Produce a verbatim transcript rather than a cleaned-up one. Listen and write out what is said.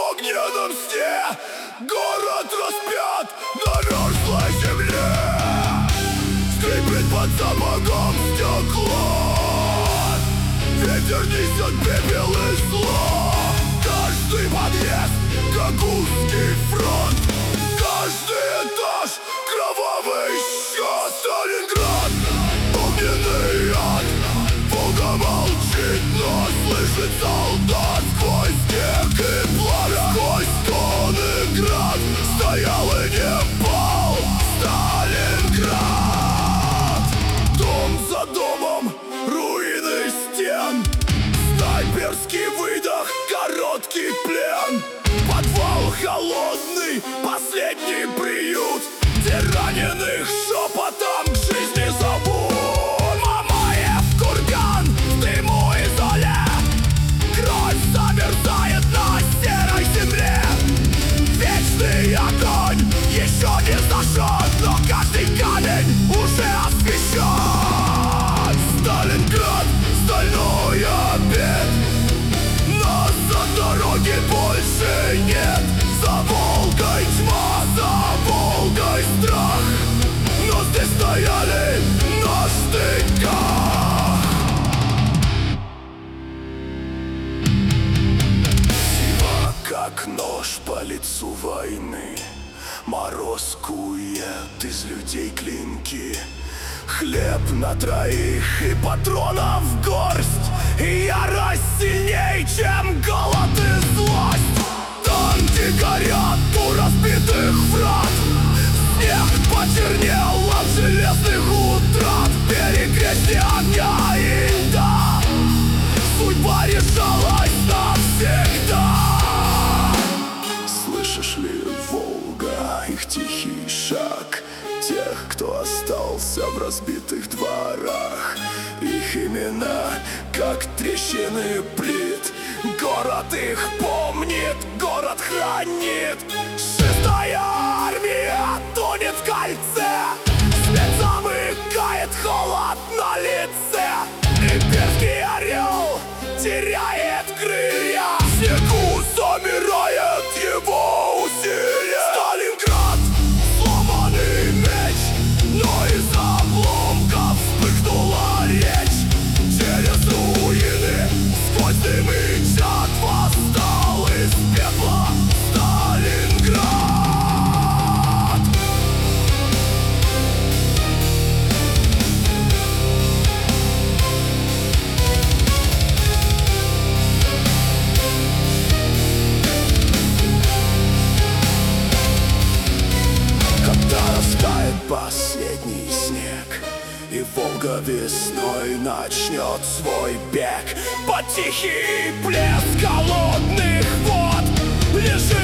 огненном сне город распят на мерзлой земле. Скрипит под сапогом стекло, ветер несет пепел и зло. Каждый подъезд, как узкий фронт, каждый этаж — кровавый счет. Сталинград, огненный ад, Волга молчит, но слышит солдат сквозь снег и пламя. Сквозь стоны град стоял и не пал Сталинград. Дом за домом, руины стен, снайперский выдох, короткий плен. Подвал холодный, последний приют, где раненых шепотом к жизни зовут. Мамаев курган в дыму и золе, кровь замерзает на серой земле. Вечный огонь еще не зажжен, но каждый камень уже освещен. Сталинград, стальной обед, но за дороги больше нет. За Волгой тьма, за Волгой страх, но здесь стояли на штыках. Сила, как нож по лицу войны, мороз кует из людей клинки. Хлеб на троих и патронов горсть, и ярость сильней, чем голод и злость. Танки горят у разбитых врат, снег почернел от железных утрат. Перекрестие огня и льда, судьба решалась навсегда. Слышишь ли, Волга, их тихий шаг, тех, кто остался в разбитых дворах? Их имена, как трещины плит, город их помнит, город хранит. Шестая армия тонет в кольце, свет замыкает холод на лице. Имперский орел теряет крылья, в снегу замирает его усилие. Сталинград, сломанный меч, но из обломков вспыхнула речь. Через руины, сквозь дым и чад, восстал из пепла Сталинград. Когда растает последний снег, и Волга весной начнет свой бег, под тихий плеск холодных вод лежит